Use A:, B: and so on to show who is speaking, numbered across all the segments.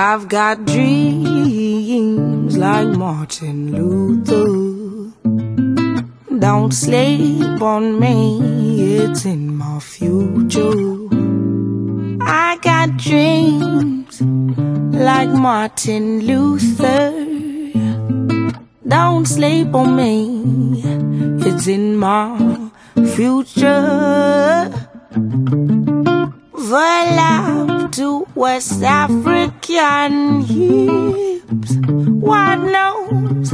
A: I've got dreams like Martin Luther. Don't sleep on me, it's in my future. I got dreams like Martin Luther. Don't sleep on me, it's in my future. For love to West African hips, what knows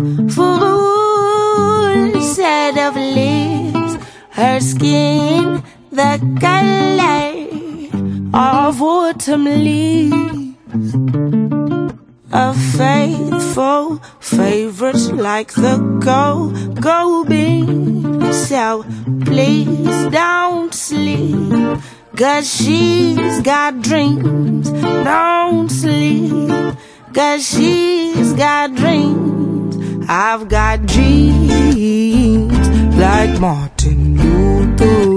A: full set of lips, her skin the color of autumn leaves, a faithful favorite like the go bean. So please don't sleep, 'cause she's got dreams. Don't sleep, 'cause she's got dreams. I've got dreams like Martin Luther.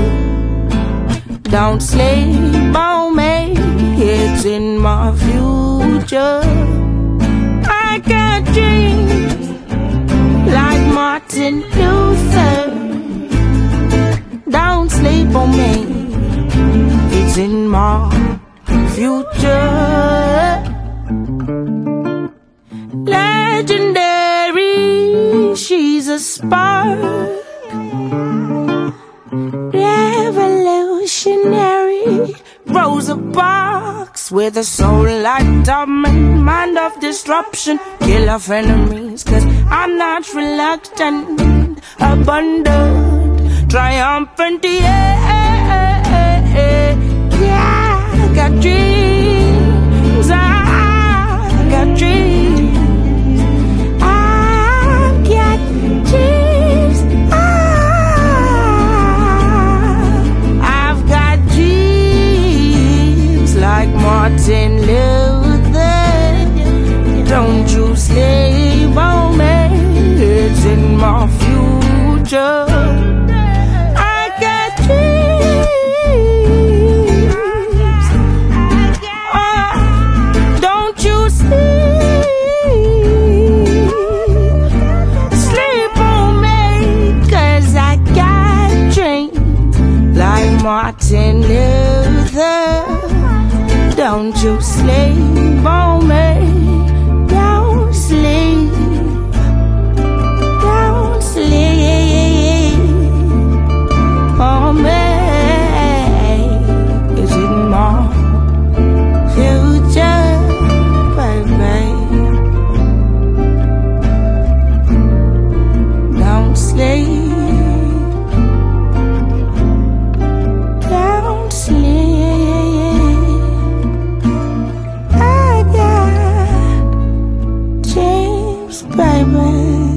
A: Don't sleep on me, it's in my future. I got dreams like Martin Luther. Don't sleep on me, it's in my future. Legendary, she's a spark. Revolutionary, Rosa Parks, with a soul like diamond, mind of disruption, kill off enemies, 'cause I'm not reluctant, abundant, triumphant, yeah, I got dreams, I got dreams, I've got dreams, I've got dreams like Martin Luther. Don't you sleep on me, it's in my future. Martin Luther, don't you sleep on me, don't sleep, don't sleep on me, it's in my future, baby. Don't sleep. Baby.